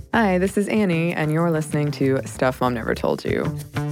Hi, this is Annie, and you're listening to Stuff Mom Never Told You.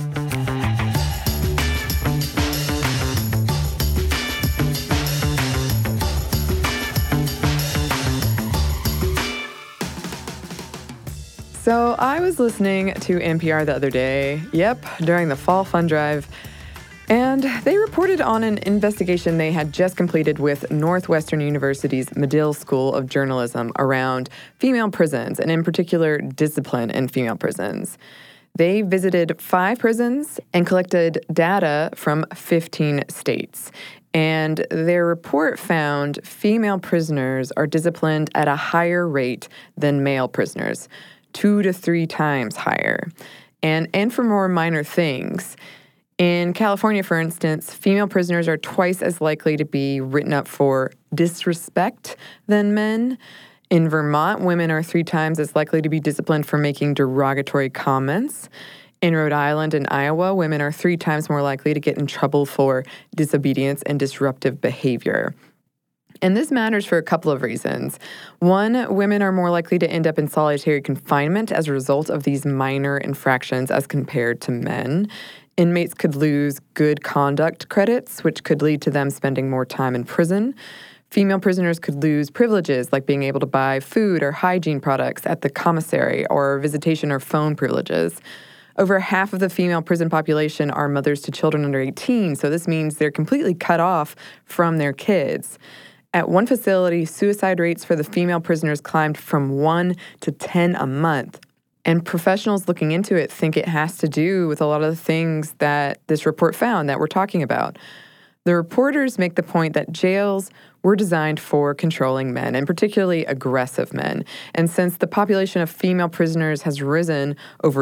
So I was listening to NPR the other day, during the Fall Fun Drive, and they reported on an investigation they had just completed with Northwestern University's Medill School of Journalism around female prisons, and in particular, discipline in female prisons. They visited 5 prisons and collected data from 15 states. And their report found female prisoners are disciplined at a higher rate than male prisoners, 2 to 3 times higher. And for more minor things. In California, for instance, female prisoners are twice as likely to be written up for disrespect than men. In Vermont, women are 3 times as likely to be disciplined for making derogatory comments. In Rhode Island and Iowa, women are 3 times more likely to get in trouble for disobedience and disruptive behavior. And this matters for a couple of reasons. One, women are more likely to end up in solitary confinement as a result of these minor infractions as compared to men. Inmates could lose good conduct credits, which could lead to them spending more time in prison. Female prisoners could lose privileges like being able to buy food or hygiene products at the commissary or visitation or phone privileges. Over half of the female prison population are mothers to children under 18, so this means they're completely cut off from their kids. At one facility, suicide rates for the female prisoners climbed from 1 to 10 a month. And professionals looking into it think it has to do with a lot of the things that this report found that we're talking about. The reporters make the point that jails were designed for controlling men, and particularly aggressive men. And since the population of female prisoners has risen over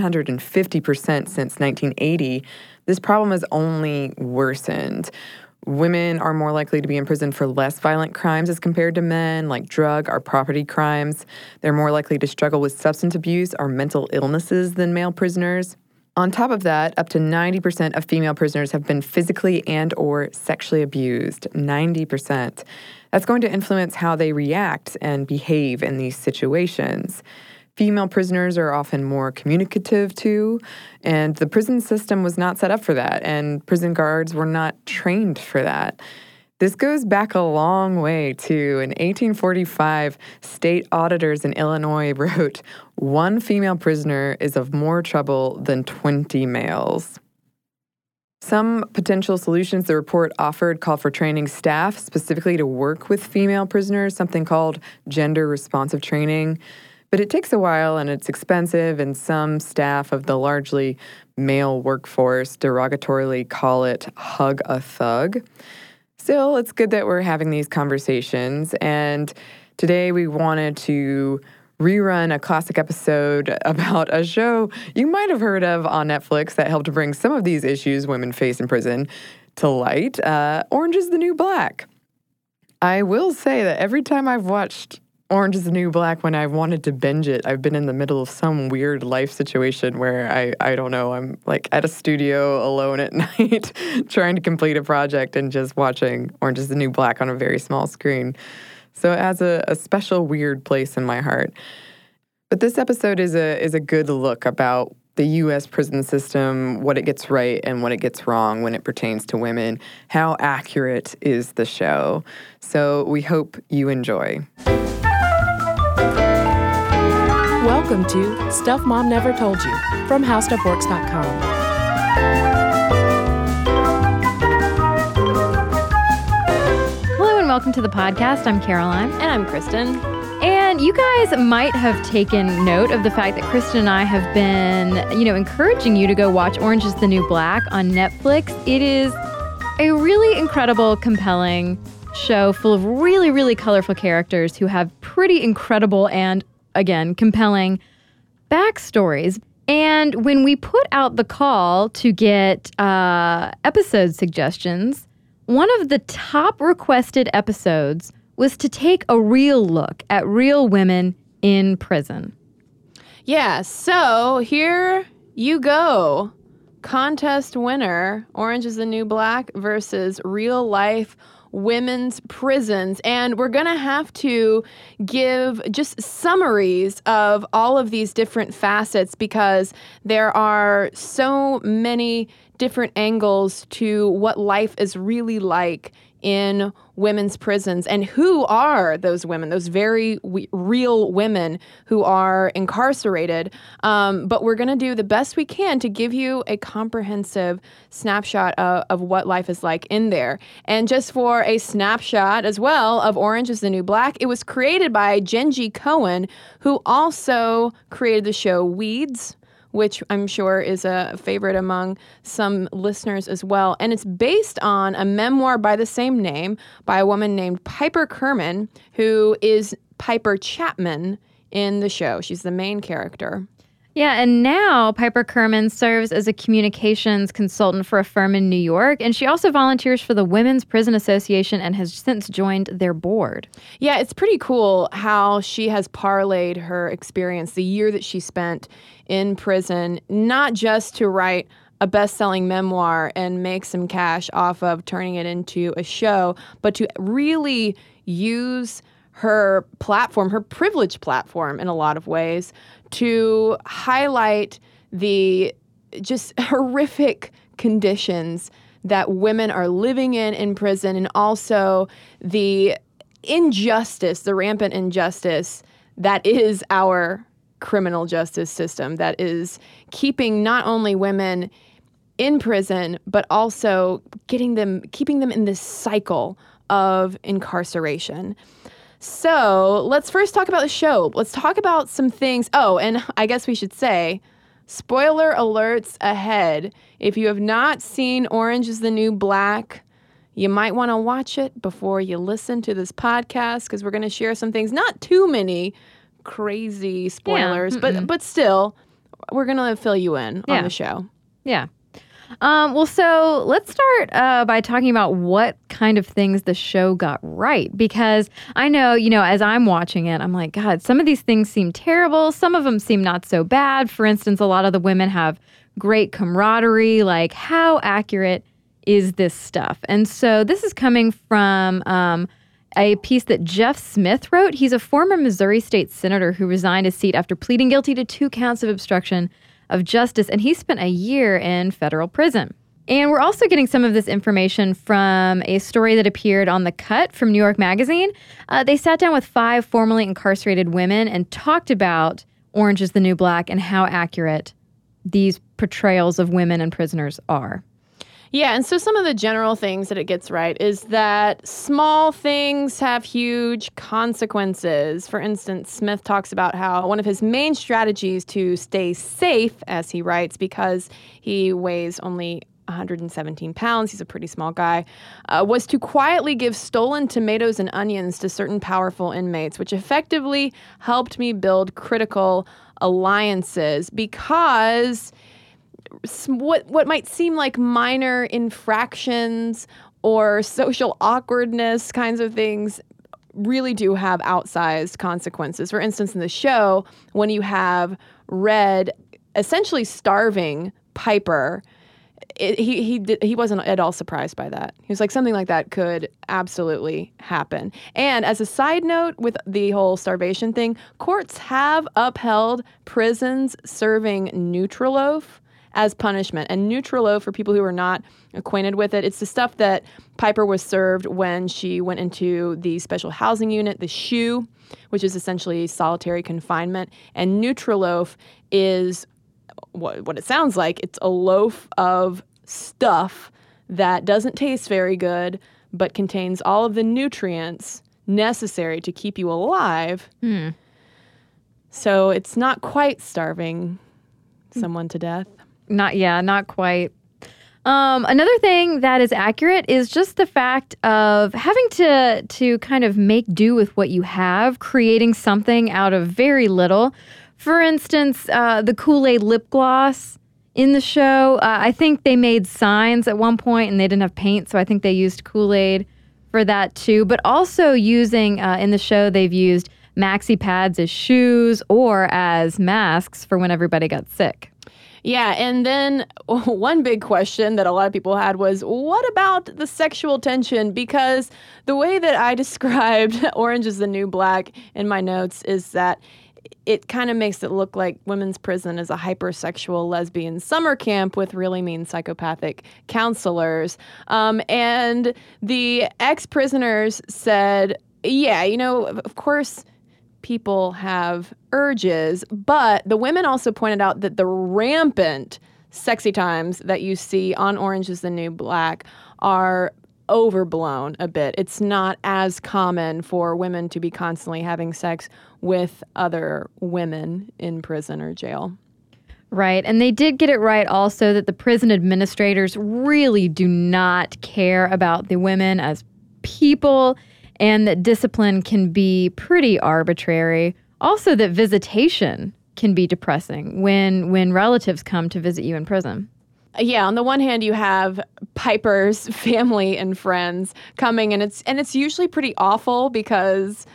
750% since 1980, this problem has only worsened. Women are more likely to be in prison for less violent crimes as compared to men, like drug or property crimes. They're more likely to struggle with substance abuse or mental illnesses than male prisoners. On top of that, up to 90% of female prisoners have been physically and or sexually abused. 90%. That's going to influence how they react and behave in these situations. Female prisoners are often more communicative, too, and the prison system was not set up for that, and prison guards were not trained for that. This goes back a long way, too. In 1845, state auditors in Illinois wrote, "One female prisoner is of more trouble than 20 males." Some potential solutions the report offered call for training staff specifically to work with female prisoners, something called gender-responsive training. But it takes a while and it's expensive, and some staff of the largely male workforce derogatorily call it hug a thug. Still, it's good that we're having these conversations, and today we wanted to rerun a classic episode about a show you might have heard of on Netflix that helped bring some of these issues women face in prison to light, Orange is the New Black. I will say that every time I've watched Orange is the New Black, when I wanted to binge it, I've been in the middle of some weird life situation where I don't know, I'm like at a studio alone at night trying to complete a project and just watching Orange is the New Black on a very small screen. So it has a special weird place in my heart. But this episode is a good look about the U.S. prison system, what it gets right and what it gets wrong when it pertains to women. How accurate is the show? So we hope you enjoy. Welcome to Stuff Mom Never Told You from HowStuffWorks.com. Hello and welcome to the podcast. I'm Caroline. And I'm Kristen. And you guys might have taken note of the fact that Kristen and I have been, encouraging you to go watch Orange is the New Black on Netflix. It is a really incredible, compelling show full of really, really colorful characters who have pretty incredible and, again, compelling backstories. And when we put out the call to get episode suggestions, one of the top requested episodes was to take a real look at real women in prison. Yeah, so here you go. Contest winner, Orange is the New Black versus real life women's prisons. And we're going to have to give just summaries of all of these different facets because there are so many different angles to what life is really like in women's prisons and who are those women, those very real women who are incarcerated. But we're going to do the best we can to give you a comprehensive snapshot of what life is like in there. And just for a snapshot as well of Orange is the New Black, it was created by Jenji Kohan, who also created the show Weeds, which I'm sure is a favorite among some listeners as well. And it's based on a memoir by the same name by a woman named Piper Kerman, who is Piper Chapman in the show. She's the main character. Yeah, and now Piper Kerman serves as a communications consultant for a firm in New York, and she also volunteers for the Women's Prison Association and has since joined their board. Yeah, it's pretty cool how she has parlayed her experience, the year that she spent in prison, not just to write a best-selling memoir and make some cash off of turning it into a show, but to really use her platform, her privileged platform in a lot of ways, to highlight the just horrific conditions that women are living in prison, and also the injustice, the rampant injustice that is our criminal justice system that is keeping not only women in prison, but also keeping them in this cycle of incarceration. So let's first talk about the show. Let's talk about some things. Oh, and I guess we should say, spoiler alerts ahead. If you have not seen Orange is the New Black, you might want to watch it before you listen to this podcast because we're going to share some things. Not too many crazy spoilers, but still, we're going to fill you in on the show. Yeah. Well, so let's start by talking about what kind of things the show got right. Because I know, as I'm watching it, I'm like, God, some of these things seem terrible. Some of them seem not so bad. For instance, a lot of the women have great camaraderie. Like, how accurate is this stuff? And so this is coming from a piece that Jeff Smith wrote. He's a former Missouri state senator who resigned his seat after pleading guilty to 2 counts of obstruction of justice, and he spent a year in federal prison. And we're also getting some of this information from a story that appeared on The Cut from New York Magazine. They sat down with 5 formerly incarcerated women and talked about Orange is the New Black and how accurate these portrayals of women and prisoners are. Yeah, and so some of the general things that it gets right is that small things have huge consequences. For instance, Smith talks about how one of his main strategies to stay safe, as he writes, because he weighs only 117 pounds, he's a pretty small guy, was to quietly give stolen tomatoes and onions to certain powerful inmates, which effectively helped me build critical alliances because what might seem like minor infractions or social awkwardness kinds of things really do have outsized consequences. For instance, in the show, when you have Red essentially starving Piper, he wasn't at all surprised by that. He was like, something like that could absolutely happen. And as a side note with the whole starvation thing, courts have upheld prisons serving Nutriloaf as punishment. And Nutriloaf, for people who are not acquainted with it, it's the stuff that Piper was served when she went into the special housing unit, the SHU, which is essentially solitary confinement. And Nutriloaf is what it sounds like. It's a loaf of stuff that doesn't taste very good, but contains all of the nutrients necessary to keep you alive. So it's not quite starving someone to death. Not quite. Another thing that is accurate is just the fact of having to kind of make do with what you have, creating something out of very little. For instance, the Kool-Aid lip gloss in the show, I think they made signs at one point and they didn't have paint, so I think they used Kool-Aid for that too. But also using, in the show, they've used maxi pads as shoes or as masks for when everybody got sick. Yeah, and then one big question that a lot of people had was, what about the sexual tension? Because the way that I described Orange is the New Black in my notes is that it kind of makes it look like women's prison is a hypersexual lesbian summer camp with really mean psychopathic counselors. And the ex-prisoners said, yeah, of course, people have urges, but the women also pointed out that the rampant sexy times that you see on Orange is the New Black are overblown a bit. It's not as common for women to be constantly having sex with other women in prison or jail. Right. And they did get it right also that the prison administrators really do not care about the women as people, and that discipline can be pretty arbitrary. Also that visitation can be depressing when relatives come to visit you in prison. Yeah, on the one hand, you have Piper's family and friends coming, and it's usually pretty awful because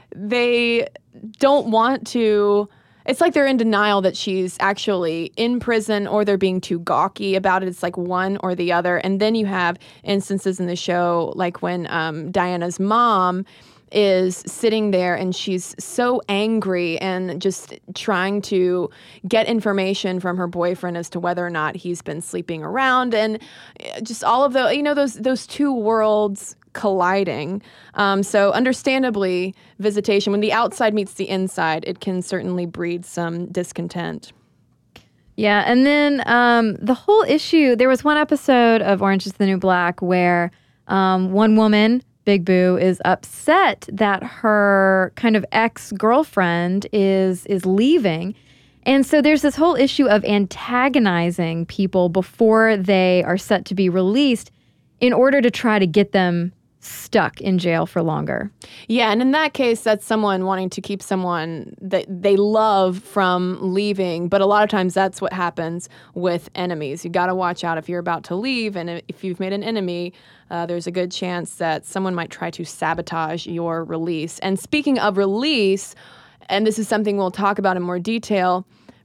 they don't want to. It's like they're in denial that she's actually in prison, or they're being too gawky about it. It's like one or the other. And then you have instances in the show, like when Diana's mom is sitting there and she's so angry and just trying to get information from her boyfriend as to whether or not he's been sleeping around, and just all of the, those two worlds colliding. So understandably, visitation, when the outside meets the inside, it can certainly breed some discontent. Yeah, and then the whole issue, there was one episode of Orange is the New Black where one woman, Big Boo, is upset that her kind of ex-girlfriend is leaving. And so there's this whole issue of antagonizing people before they are set to be released in order to try to get them stuck in jail for longer. Yeah, and in that case, that's someone wanting to keep someone that they love from leaving. But a lot of times that's what happens with enemies. You got to watch out if you're about to leave, and if you've made an enemy, there's a good chance that someone might try to sabotage your release. And speaking of release, and this is something we'll talk about in more detail,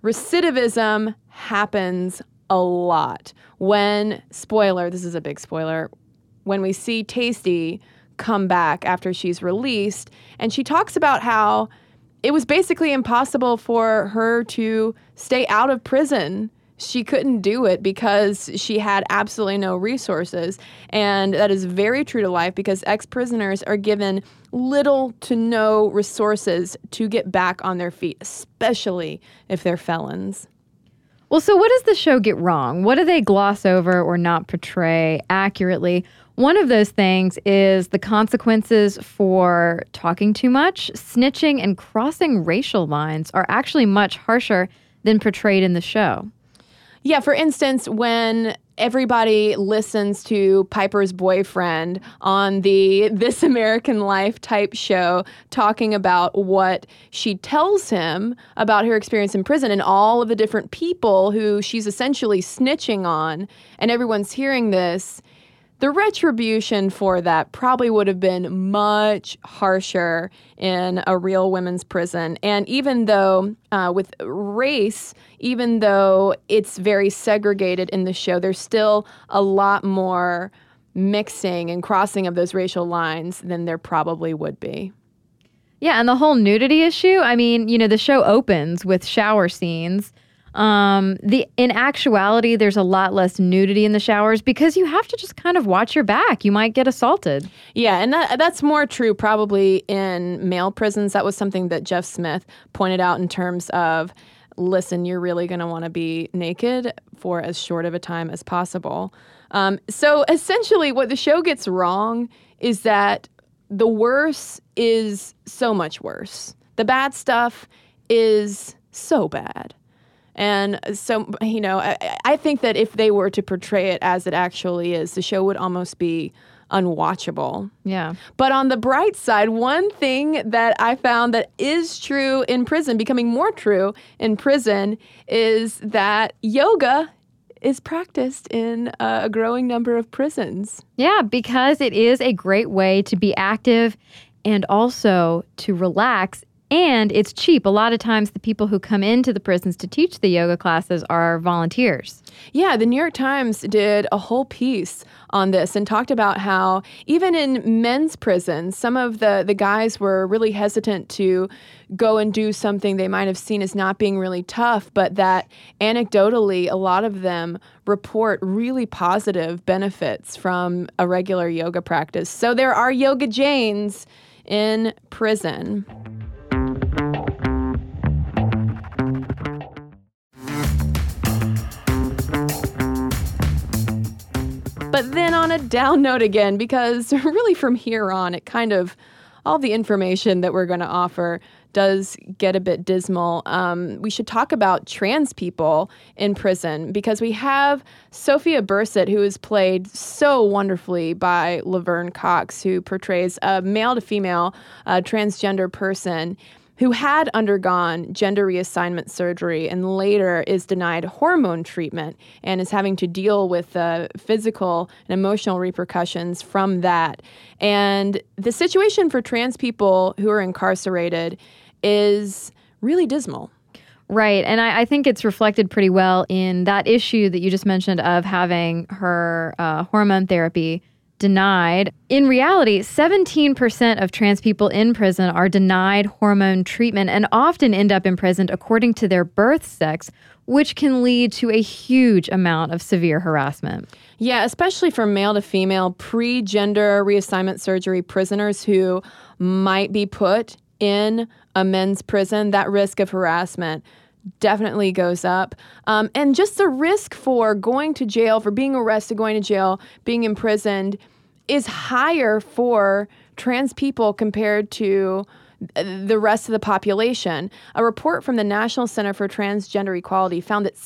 recidivism happens a lot. When, spoiler, this is a big spoiler, when we see Taystee come back after she's released, and she talks about how it was basically impossible for her to stay out of prison. She couldn't do it because she had absolutely no resources. And that is very true to life because ex-prisoners are given little to no resources to get back on their feet, especially if they're felons. Well, so what does the show get wrong? What do they gloss over or not portray accurately? One of those things is the consequences for talking too much. Snitching and crossing racial lines are actually much harsher than portrayed in the show. Yeah, for instance, when everybody listens to Piper's boyfriend on the This American Life type show talking about what she tells him about her experience in prison and all of the different people who she's essentially snitching on, and everyone's hearing this, the retribution for that probably would have been much harsher in a real women's prison. And even though with race, even though it's very segregated in the show, there's still a lot more mixing and crossing of those racial lines than there probably would be. Yeah, and the whole nudity issue, I mean, the show opens with shower scenes. In actuality, there's a lot less nudity in the showers because you have to just kind of watch your back. You might get assaulted. Yeah, and that's more true probably in male prisons. That was something that Jeff Smith pointed out in terms of, listen, you're really going to want to be naked for as short of a time as possible. So essentially what the show gets wrong is that the worse is so much worse. The bad stuff is so bad. And so, I think that if they were to portray it as it actually is, the show would almost be unwatchable. Yeah. But on the bright side, one thing that I found that is true in prison, becoming more true in prison, is that yoga is practiced in a growing number of prisons. Yeah, because it is a great way to be active and also to relax And it's cheap. A lot of times the people who come into the prisons to teach the yoga classes are volunteers. Yeah, the New York Times did a whole piece on this and talked about how even in men's prisons, some of the guys were really hesitant to go and do something they might have seen as not being really tough, but that anecdotally, a lot of them report really positive benefits from a regular yoga practice. So there are yoga Janes in prison. But then on a down note again, because really from here on, it kind of, all the information that we're going to offer does get a bit dismal. We should talk about trans people in prison, because we have Sophia Bursett, who is played so wonderfully by Laverne Cox, who portrays a male to female transgender person who had undergone gender reassignment surgery and later is denied hormone treatment and is having to deal with the physical and emotional repercussions from that. And the situation for trans people who are incarcerated is really dismal. Right. And I think it's reflected pretty well in that issue that you just mentioned of having her hormone therapy denied. In reality, 17% of trans people in prison are denied hormone treatment and often end up imprisoned according to their birth sex, which can lead to a huge amount of severe harassment. Yeah, especially for male to female pre-gender reassignment surgery prisoners who might be put in a men's prison, that risk of harassment definitely goes up. And just the risk for going to jail, for being arrested, going to jail, being imprisoned is higher for trans people compared to the rest of the population. A report from the National Center for Transgender Equality found that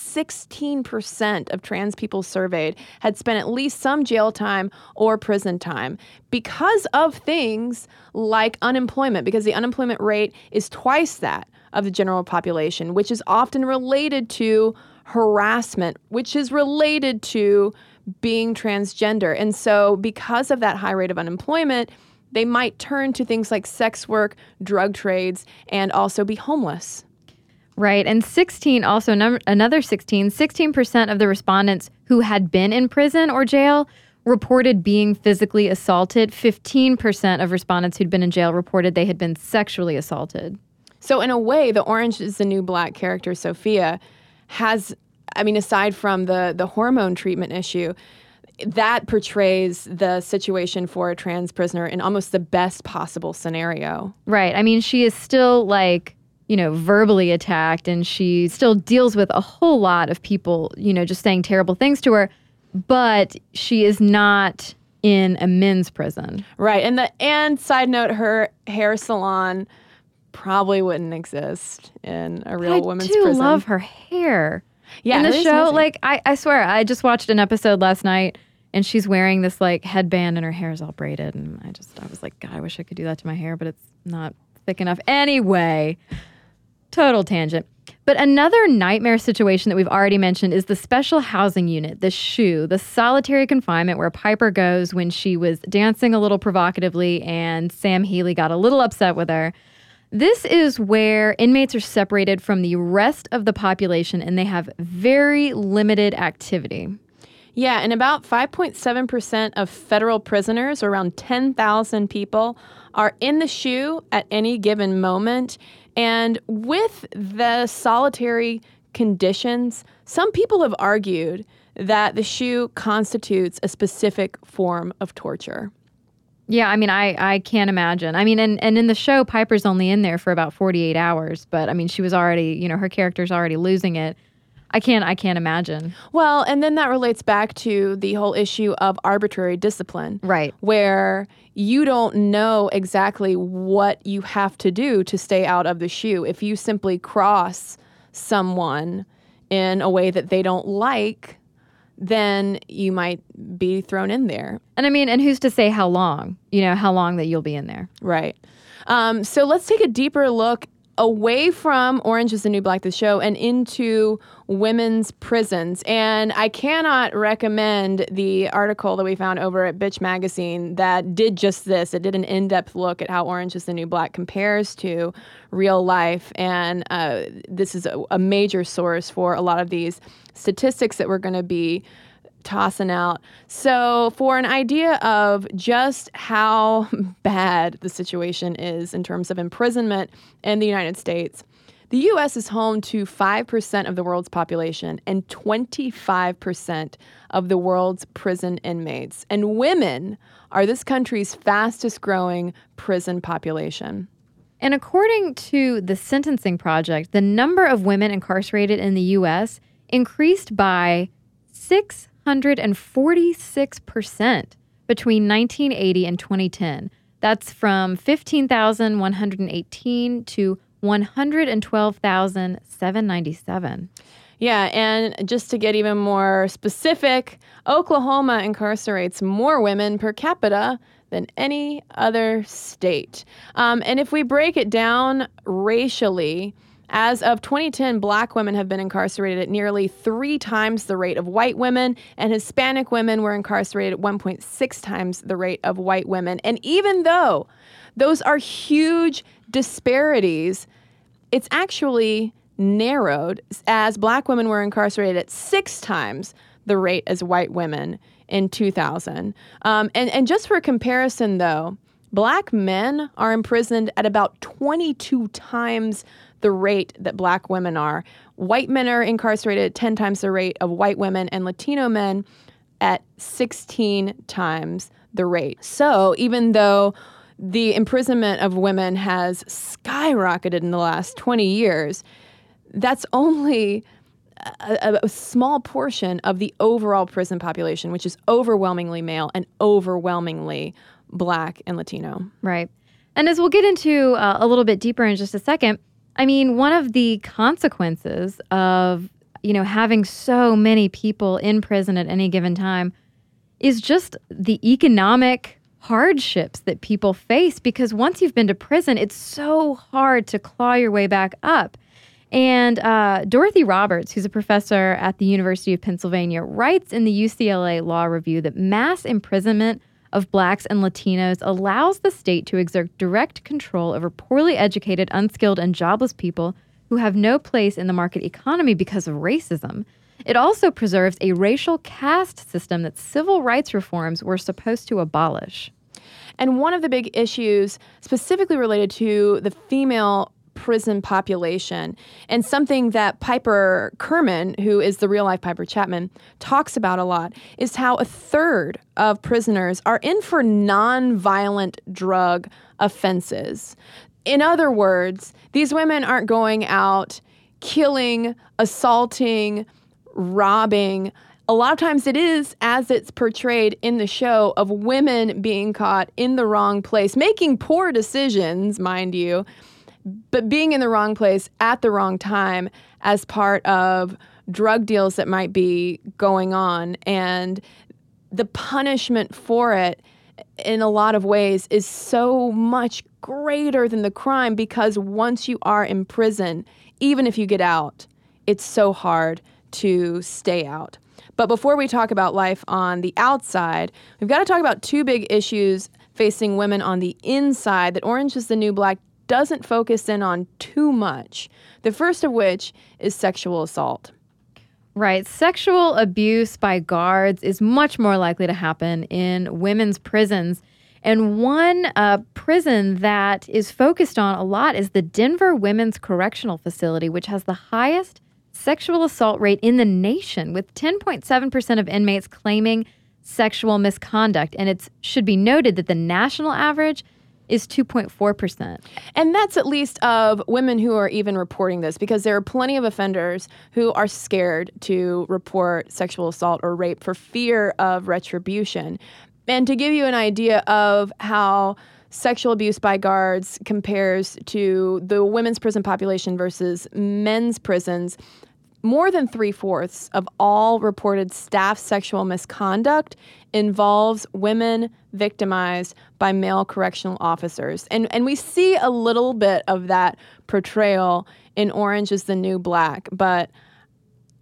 16% of trans people surveyed had spent at least some jail time or prison time because of things like unemployment, because the unemployment rate is twice that of the general population, which is often related to harassment, which is related to being transgender. And so because of that high rate of unemployment, they might turn to things like sex work, drug trades, and also be homeless. Right. And 16% of the respondents who had been in prison or jail reported being physically assaulted. 15% of respondents who'd been in jail reported they had been sexually assaulted. So in a way, the Orange is the New Black character, Sophia, has, aside from the hormone treatment issue, that portrays the situation for a trans prisoner in almost the best possible scenario. Right. She is still verbally attacked, and she still deals with a whole lot of people, just saying terrible things to her, but she is not in a men's prison. Right. And side note, her hair salon probably wouldn't exist in a real women's prison. I do love her hair. Yeah, in the show, I swear, I just watched an episode last night, and she's wearing this headband, and her hair is all braided, and I was like, God, I wish I could do that to my hair, but it's not thick enough. Anyway, total tangent. But another nightmare situation that we've already mentioned is the special housing unit, the SHU, the solitary confinement where Piper goes when she was dancing a little provocatively, and Sam Healey got a little upset with her. This is where inmates are separated from the rest of the population, and they have very limited activity. Yeah, and about 5.7% of federal prisoners, or around 10,000 people, are in the SHU at any given moment. And with the solitary conditions, some people have argued that the SHU constitutes a specific form of torture. Yeah, I can't imagine. And in the show, Piper's only in there for about 48 hours, but she was already, her character's already losing it. I can't imagine. Well, and then that relates back to the whole issue of arbitrary discipline. Right. Where you don't know exactly what you have to do to stay out of the SHU. If you simply cross someone in a way that they don't like, then you might be thrown in there. And who's to say how long, how long that you'll be in there. Right. So let's take a deeper look away from Orange is the New Black, the show, and into women's prisons. And I cannot recommend the article that we found over at Bitch Magazine that did just this. It did an in-depth look at how Orange is the New Black compares to real life. And this is a major source for a lot of these statistics that we're going to be tossing out. So for an idea of just how bad the situation is in terms of imprisonment in the United States, the U.S. is home to 5% of the world's population and 25% of the world's prison inmates. And women are this country's fastest growing prison population. And according to the Sentencing Project, the number of women incarcerated in the U.S. increased by 646% between 1980 and 2010. That's from 15,118 to 112,797. Yeah, and just to get even more specific, Oklahoma incarcerates more women per capita than any other state. And if we break it down racially, as of 2010, Black women have been incarcerated at nearly 3 times the rate of white women, and Hispanic women were incarcerated at 1.6 times the rate of white women. And even though those are huge disparities, it's actually narrowed, as Black women were incarcerated at 6 times the rate as white women in 2000. And just for comparison, though, Black men are imprisoned at about 22 times the rate that Black women are. White men are incarcerated at 10 times the rate of white women, and Latino men at 16 times the rate. So even though the imprisonment of women has skyrocketed in the last 20 years, that's only a small portion of the overall prison population, which is overwhelmingly male and overwhelmingly Black and Latino. Right. And as we'll get into a little bit deeper in just a second, I mean, one of the consequences of, having so many people in prison at any given time is just the economic hardships that people face, because once you've been to prison, it's so hard to claw your way back up. And Dorothy Roberts, who's a professor at the University of Pennsylvania, writes in the UCLA Law Review that mass imprisonment of Blacks and Latinos allows the state to exert direct control over poorly educated, unskilled, and jobless people who have no place in the market economy because of racism. It also preserves a racial caste system that civil rights reforms were supposed to abolish. And one of the big issues specifically related to the female prison population, and something that Piper Kerman, who is the real-life Piper Chapman, talks about a lot, is how 1/3 of prisoners are in for non-violent drug offenses. In other words, these women aren't going out killing, assaulting, robbing. A lot of times it is, as it's portrayed in the show, of women being caught in the wrong place, making poor decisions, mind you, but being in the wrong place at the wrong time as part of drug deals that might be going on. And the punishment for it, in a lot of ways, is so much greater than the crime, because once you are in prison, even if you get out, it's so hard to stay out. But before we talk about life on the outside, we've got to talk about 2 big issues facing women on the inside that Orange is the New Black doesn't focus in on too much. The first of which is sexual assault. Right. Sexual abuse by guards is much more likely to happen in women's prisons. And one prison that is focused on a lot is the Denver Women's Correctional Facility, which has the highest sexual assault rate in the nation, with 10.7% of inmates claiming sexual misconduct. And it should be noted that the national average is 2.4%. And that's at least of women who are even reporting this, because there are plenty of offenders who are scared to report sexual assault or rape for fear of retribution. And to give you an idea of how sexual abuse by guards compares to the women's prison population versus men's prisons, more than 3/4 of all reported staff sexual misconduct involves women victimized by male correctional officers. And we see a little bit of that portrayal in Orange is the New Black, but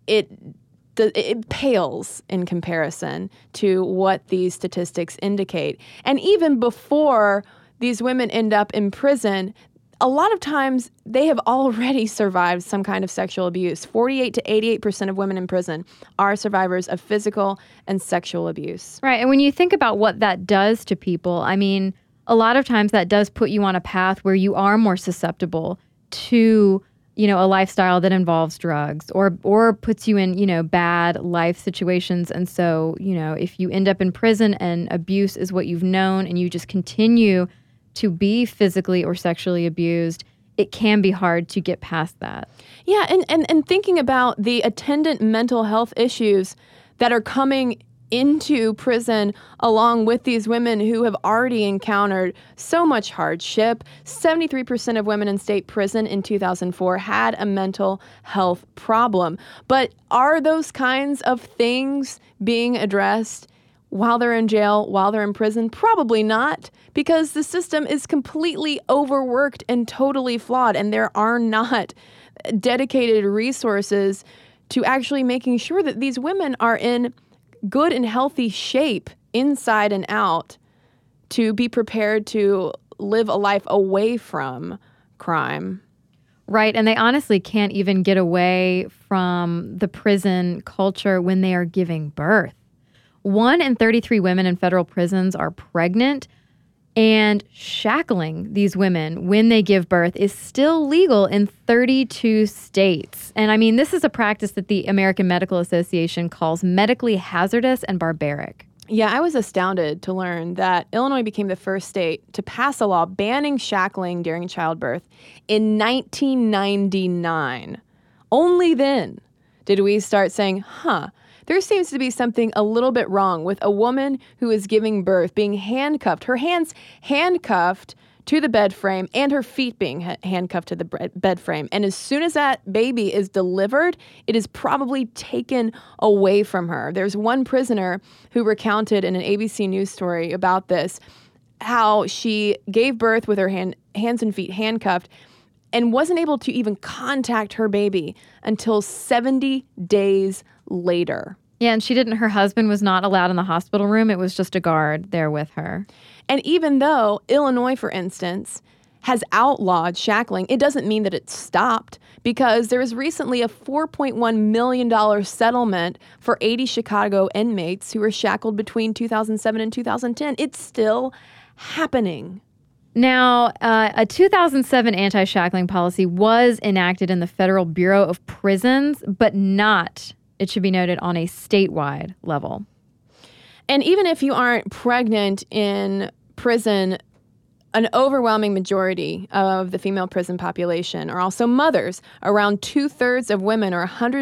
it pales in comparison to what these statistics indicate. And even before these women end up in prison, a lot of times they have already survived some kind of sexual abuse. 48 to 88% of women in prison are survivors of physical and sexual abuse. Right. And when you think about what that does to people, I mean, a lot of times that does put you on a path where you are more susceptible to, a lifestyle that involves drugs or puts you in, bad life situations. And so, if you end up in prison and abuse is what you've known and you just continue to be physically or sexually abused, it can be hard to get past that. Yeah, and thinking about the attendant mental health issues that are coming into prison along with these women who have already encountered so much hardship. 73% of women in state prison in 2004 had a mental health problem. But are those kinds of things being addressed while they're in jail, while they're in prison? Probably not, because the system is completely overworked and totally flawed, and there are not dedicated resources to actually making sure that these women are in good and healthy shape inside and out to be prepared to live a life away from crime. Right. And they honestly can't even get away from the prison culture when they are giving birth. 1 in 33 women in federal prisons are pregnant, and shackling these women when they give birth is still legal in 32 states. And I mean, this is a practice that the American Medical Association calls medically hazardous and barbaric. Yeah, I was astounded to learn that Illinois became the first state to pass a law banning shackling during childbirth in 1999. Only then did we start saying, there seems to be something a little bit wrong with a woman who is giving birth being handcuffed, her hands handcuffed to the bed frame and her feet being handcuffed to the bed frame. And as soon as that baby is delivered, it is probably taken away from her. There's one prisoner who recounted in an ABC News story about this, how she gave birth with her hands and feet handcuffed and wasn't able to even contact her baby until 70 days later. Yeah, and her husband was not allowed in the hospital room. It was just a guard there with her. And even though Illinois, for instance, has outlawed shackling, it doesn't mean that it's stopped, because there was recently a $4.1 million settlement for 80 Chicago inmates who were shackled between 2007 and 2010. It's still happening. Now, a 2007 anti-shackling policy was enacted in the Federal Bureau of Prisons, but not, it should be noted, on a statewide level. And even if you aren't pregnant in prison, an overwhelming majority of the female prison population are also mothers. Around 2/3 of women, or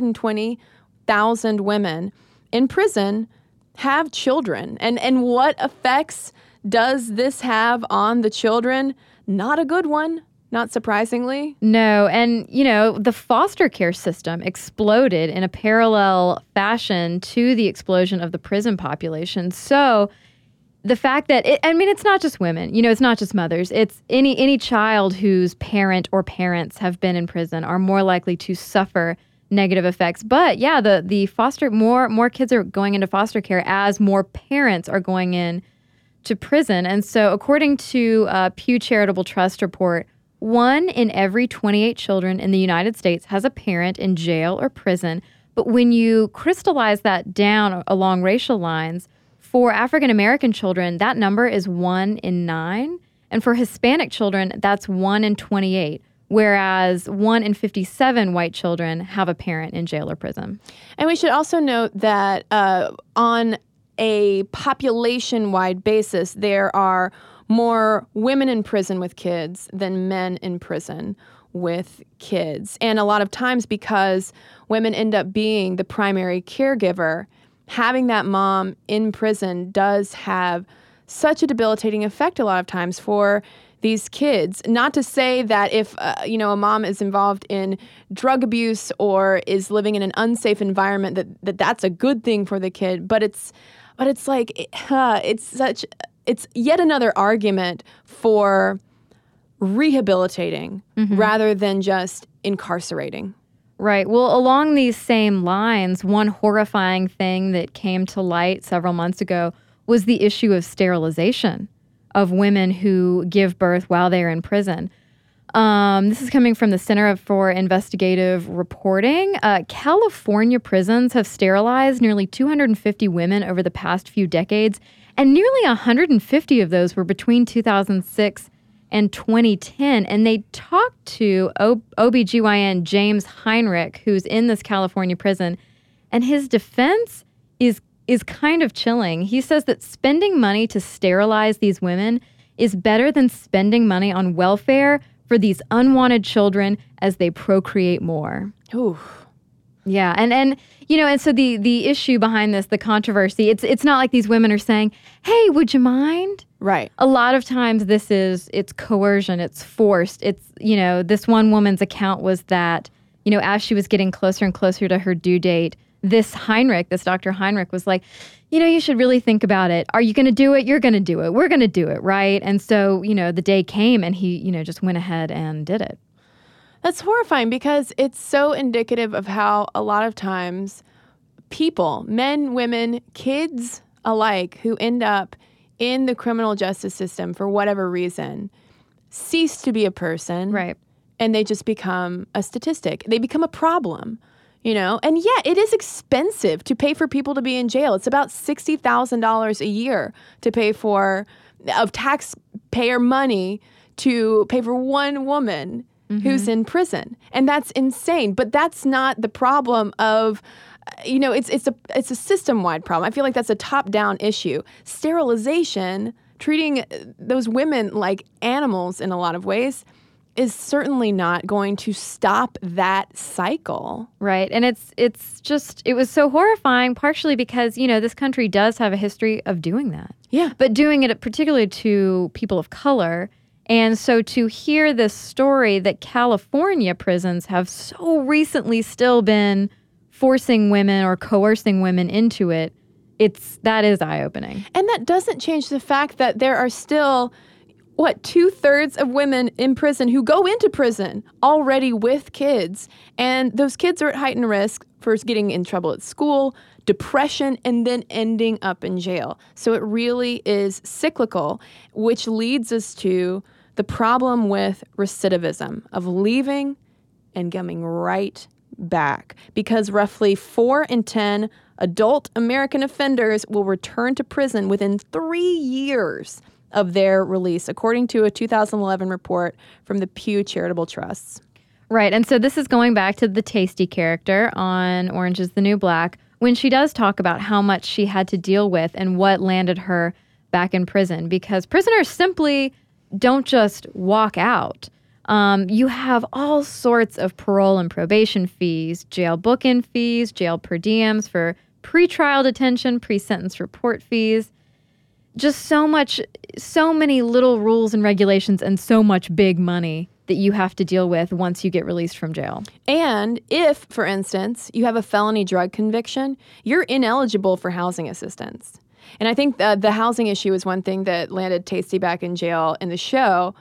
120,000 women in prison, have children. And what effects does this have on the children? Not a good one, not surprisingly. No, and the foster care system exploded in a parallel fashion to the explosion of the prison population. So the fact that, it's not just women, it's not just mothers. It's any child whose parent or parents have been in prison are more likely to suffer negative effects. But yeah, the more kids are going into foster care as more parents are going in to prison. And so according to Pew Charitable Trust report, 1 in every 28 children in the United States has a parent in jail or prison. But when you crystallize that down along racial lines, for African American children, that number is 1 in 9. And for Hispanic children, that's 1 in 28. Whereas 1 in 57 white children have a parent in jail or prison. And we should also note that on a population-wide basis, there are more women in prison with kids than men in prison with kids. And a lot of times, because women end up being the primary caregiver, having that mom in prison does have such a debilitating effect a lot of times for these kids. Not to say that if a mom is involved in drug abuse or is living in an unsafe environment that's a good thing for the kid, but it's yet another argument for rehabilitating rather than just incarcerating. Right. Well, along these same lines, one horrifying thing that came to light several months ago was the issue of sterilization of women who give birth while they are in prison. This is coming from the Center for Investigative Reporting. California prisons have sterilized nearly 250 women over the past few decades, and nearly 150 of those were between 2006 and 2010. And they talked to OBGYN James Heinrich, who's in this California prison, and his defense is kind of chilling. He says that spending money to sterilize these women is better than spending money on welfare for these unwanted children as they procreate more. Ooh. Yeah, and so the issue behind this, the controversy, it's not like these women are saying, "Hey, would you mind?" Right. A lot of times it's coercion, it's forced. It's, this one woman's account was that, as she was getting closer and closer to her due date, this Dr. Heinrich was like, you should really think about it. Are you going to do it? You're going to do it. We're going to do it, right? And so, the day came and he, just went ahead and did it. That's horrifying because it's so indicative of how a lot of times people, men, women, kids alike, who end up in the criminal justice system for whatever reason, cease to be a person. Right. And they just become a statistic. They become a problem, And yeah, it is expensive to pay for people to be in jail. It's about $60,000 a year to pay for, of taxpayer money to pay for one woman who's in prison. And that's insane. But that's not the problem of, it's a system-wide problem. I feel like that's a top-down issue. Sterilization, treating those women like animals in a lot of ways, is certainly not going to stop that cycle. Right. And it was so horrifying, partially because, this country does have a history of doing that. Yeah. But doing it particularly to people of color. And so to hear this story that California prisons have so recently still been forcing women or coercing women into it, that is eye-opening. And that doesn't change the fact that there are still, 2/3 of women in prison who go into prison already with kids. And those kids are at heightened risk for getting in trouble at school, depression, and then ending up in jail. So it really is cyclical, which leads us to the problem with recidivism, of leaving and coming right back. Because roughly 4 in 10 adult American offenders will return to prison within 3 years of their release, according to a 2011 report from the Pew Charitable Trusts. Right. And so this is going back to the Taystee character on Orange is the New Black, when she does talk about how much she had to deal with and what landed her back in prison. Because prisoners simply don't just walk out. You have all sorts of parole and probation fees, jail book-in fees, jail per diems for pretrial detention, pre-sentence report fees. Just so many little rules and regulations and so much big money that you have to deal with once you get released from jail. And if, for instance, you have a felony drug conviction, you're ineligible for housing assistance. And I think the housing issue is one thing that landed Taystee back in jail in the show.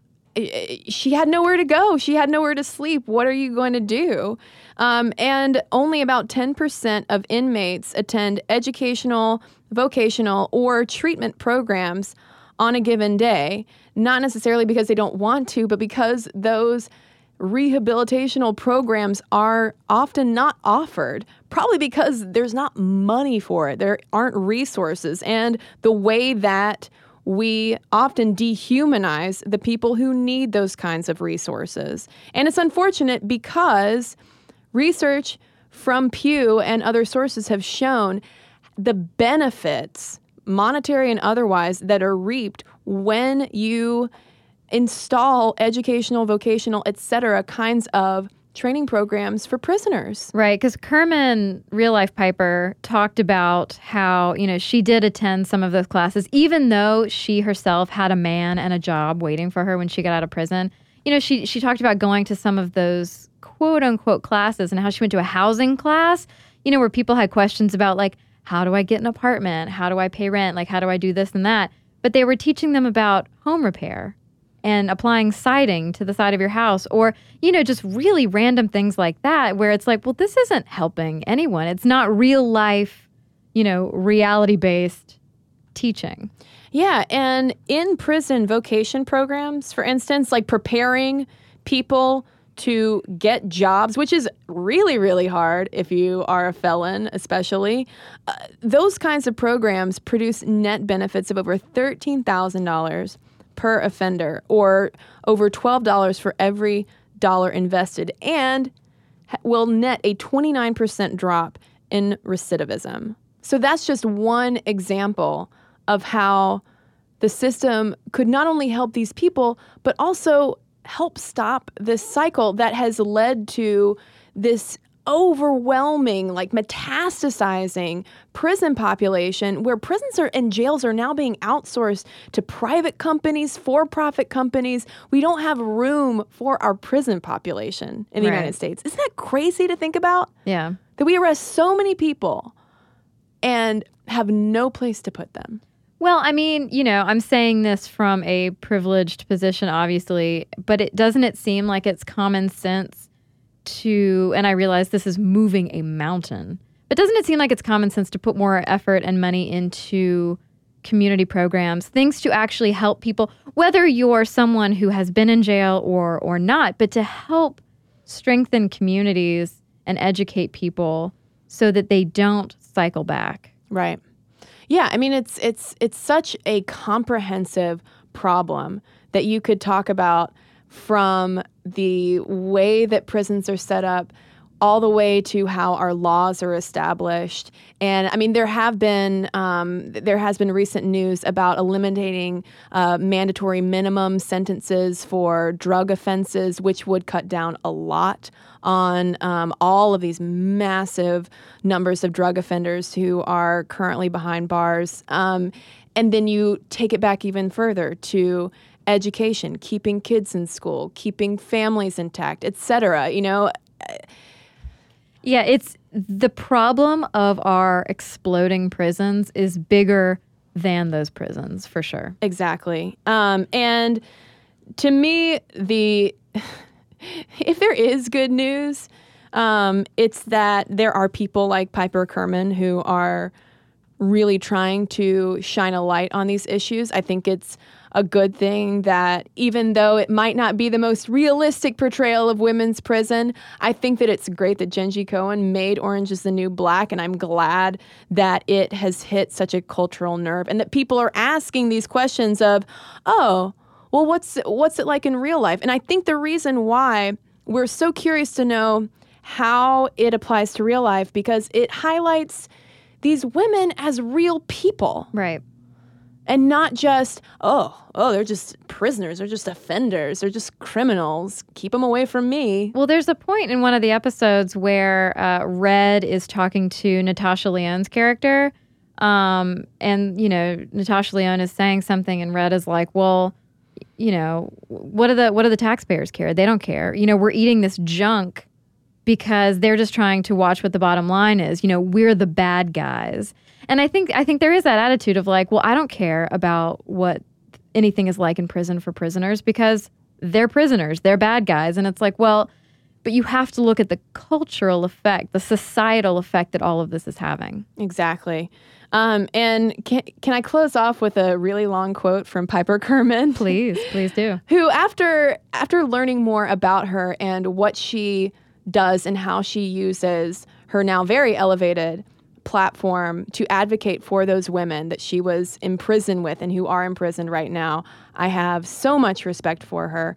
She had nowhere to go. She had nowhere to sleep. What are you going to do? And only about 10% of inmates attend educational, vocational, or treatment programs on a given day, not necessarily because they don't want to, but because those rehabilitational programs are often not offered, probably because there's not money for it. There aren't resources. And the way that we often dehumanize the people who need those kinds of resources. And it's unfortunate because research from Pew and other sources have shown the benefits, monetary and otherwise, that are reaped when you install educational, vocational, etc. kinds of training programs for prisoners. Right, because Kerman, Real Life Piper, talked about how, she did attend some of those classes, even though she herself had a man and a job waiting for her when she got out of prison. She talked about going to some of those quote-unquote classes and how she went to a housing class, where people had questions about, like, how do I get an apartment? How do I pay rent? Like, how do I do this and that? But they were teaching them about home repair and applying siding to the side of your house, or, just really random things like that, where it's like, well, this isn't helping anyone. It's not real life, reality-based teaching. Yeah, and in prison vocation programs, for instance, like preparing people to get jobs, which is really, really hard if you are a felon, especially. Those kinds of programs produce net benefits of over $13,000 per offender, or over $12 for every dollar invested, and will net a 29% drop in recidivism. So that's just one example of how the system could not only help these people, but also help stop this cycle that has led to this overwhelming, like metastasizing prison population, where prisons and jails are now being outsourced to private companies, for-profit companies. We don't have room for our prison population in the United States. Isn't that crazy to think about? Yeah. That we arrest so many people and have no place to put them. Well, I mean, I'm saying this from a privileged position, obviously, but doesn't it seem like it's common sense to, and I realize this is moving a mountain, but doesn't it seem like it's common sense to put more effort and money into community programs, things to actually help people, whether you're someone who has been in jail or not, but to help strengthen communities and educate people so that they don't cycle back. Right. Yeah, I mean, it's such a comprehensive problem that you could talk about, from the way that prisons are set up all the way to how our laws are established. And I mean, there has been recent news about eliminating mandatory minimum sentences for drug offenses, which would cut down a lot on all of these massive numbers of drug offenders who are currently behind bars. And then you take it back even further to education, keeping kids in school, keeping families intact, et cetera. Yeah, it's the problem of our exploding prisons is bigger than those prisons, for sure. Exactly. And to me, if there is good news, it's that there are people like Piper Kerman who are really trying to shine a light on these issues. I think it's a good thing that, even though it might not be the most realistic portrayal of women's prison, I think that it's great that Jenji Kohan made Orange is the New Black, and I'm glad that it has hit such a cultural nerve and that people are asking these questions of, oh, well, what's it like in real life? And I think the reason why we're so curious to know how it applies to real life, because it highlights these women as real people. Right. And not just, oh, they're just prisoners, they're just offenders, they're just criminals. Keep them away from me. Well, there's a point in one of the episodes where Red is talking to Natasha Lyonne's character. And, Natasha Lyonne is saying something, and Red is like, well, what do the taxpayers care? They don't care. We're eating this junk because they're just trying to watch what the bottom line is. We're the bad guys. And I think there is that attitude of like, well, I don't care about what anything is like in prison for prisoners because they're prisoners, they're bad guys. And it's like, well, but you have to look at the cultural effect, the societal effect that all of this is having. Exactly. And can I close off with a really long quote from Piper Kerman? Please do. Who, after learning more about her and what she does and how she uses her now very elevated platform to advocate for those women that she was in prison with and who are imprisoned right now, I have so much respect for her.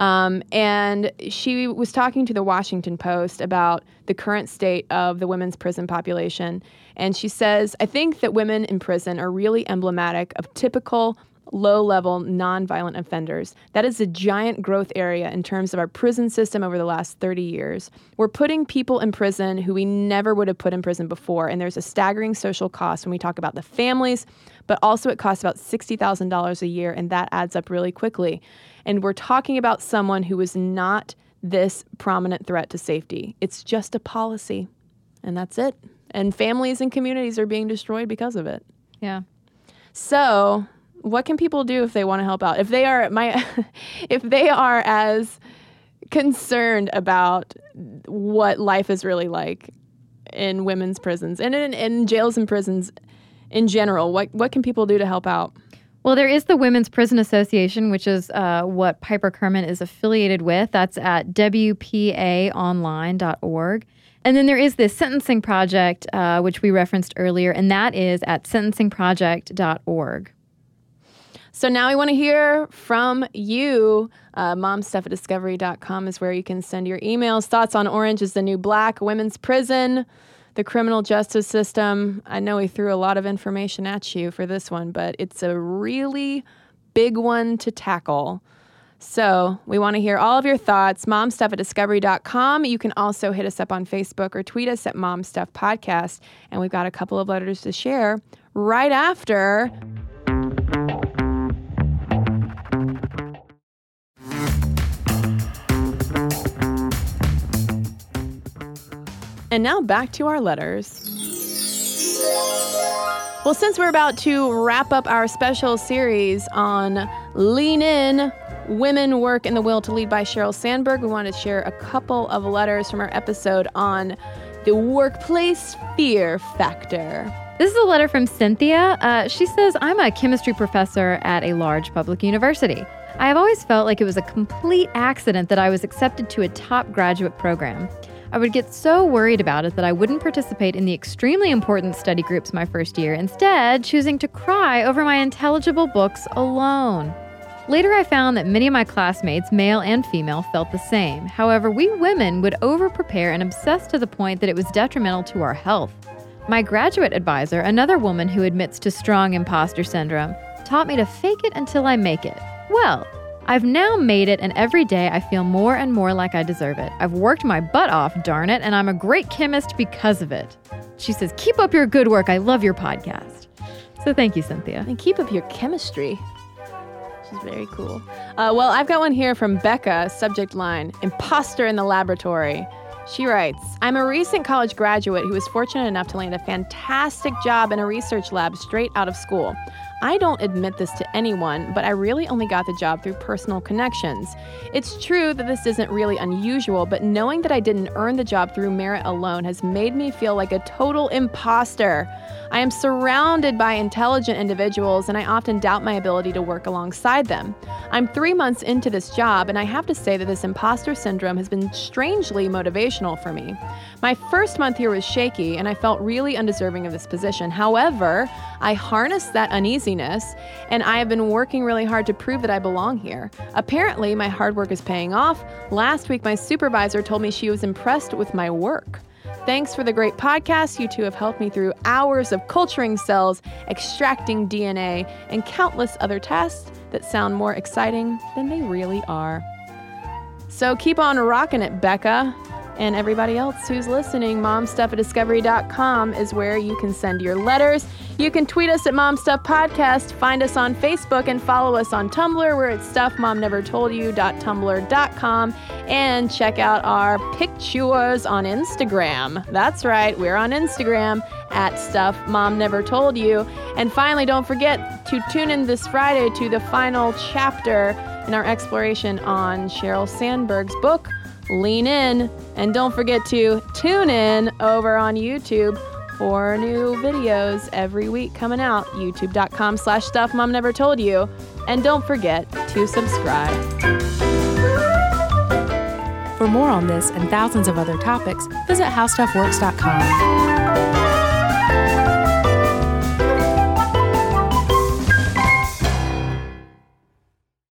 And she was talking to the Washington Post about the current state of the women's prison population. And she says, I think that women in prison are really emblematic of typical low-level, nonviolent offenders. That is a giant growth area in terms of our prison system over the last 30 years. We're putting people in prison who we never would have put in prison before, and there's a staggering social cost when we talk about the families, but also it costs about $60,000 a year, and that adds up really quickly. And we're talking about someone who is not this prominent threat to safety. It's just a policy, and that's it. And families and communities are being destroyed because of it. Yeah. So what can people do if they want to help out? If they are if they are as concerned about what life is really like in women's prisons and in jails and prisons in general, what can people do to help out? Well, there is the Women's Prison Association, which is what Piper Kerman is affiliated with. That's at WPAonline.org. And then there is this Sentencing Project, which we referenced earlier, and that is at sentencingproject.org. So now we want to hear from you. momstuff@discovery.com is where you can send your emails. Thoughts on Orange is the New Black, women's prison, the criminal justice system. I know we threw a lot of information at you for this one, but it's a really big one to tackle. So we want to hear all of your thoughts. momstuff@discovery.com. You can also hit us up on Facebook or tweet us at momstuffpodcast. And we've got a couple of letters to share right after. And now back to our letters. Well, since we're about to wrap up our special series on Lean In, Women, Work, and the Will to Lead by Sheryl Sandberg, we want to share a couple of letters from our episode on the workplace fear factor. This is a letter from Cynthia. She says, I'm a chemistry professor at a large public university. I have always felt like it was a complete accident that I was accepted to a top graduate program. I would get so worried about it that I wouldn't participate in the extremely important study groups my first year, instead choosing to cry over my intelligible books alone. Later, I found that many of my classmates, male and female, felt the same. However, we women would over-prepare and obsess to the point that it was detrimental to our health. My graduate advisor, another woman who admits to strong imposter syndrome, taught me to fake it until I make it. Well, I've now made it, and every day I feel more and more like I deserve it. I've worked my butt off, darn it, and I'm a great chemist because of it. She says, keep up your good work. I love your podcast. So thank you, Cynthia. And keep up your chemistry. She's very cool. Well, I've got one here from Becca, subject line, imposter in the laboratory. She writes, I'm a recent college graduate who was fortunate enough to land a fantastic job in a research lab straight out of school. I don't admit this to anyone, but I really only got the job through personal connections. It's true that this isn't really unusual, but knowing that I didn't earn the job through merit alone has made me feel like a total imposter. I am surrounded by intelligent individuals, and I often doubt my ability to work alongside them. I'm 3 months into this job, and I have to say that this imposter syndrome has been strangely motivational for me. My first month here was shaky, and I felt really undeserving of this position. However, I harnessed that uneasiness, and I have been working really hard to prove that I belong here. Apparently, my hard work is paying off. Last week, my supervisor told me she was impressed with my work. Thanks for the great podcast. You two have helped me through hours of culturing cells, extracting DNA, and countless other tasks that sound more exciting than they really are. So keep on rocking it, Becca. And everybody else who's listening, momstuff@discovery.com is where you can send your letters. You can tweet us at momstuffpodcast, find us on Facebook, and follow us on Tumblr. We're at stuffmomnevertoldyou.tumblr.com, and check out our pictures on Instagram. That's right, we're on Instagram at stuffmomnevertoldyou. And finally, don't forget to tune in this Friday to the final chapter in our exploration on Sheryl Sandberg's book, Lean In. And don't forget to tune in over on YouTube for new videos every week coming out. youtube.com/stuffmomnevertoldyou. And don't forget to subscribe. For more on this and thousands of other topics, visit howstuffworks.com.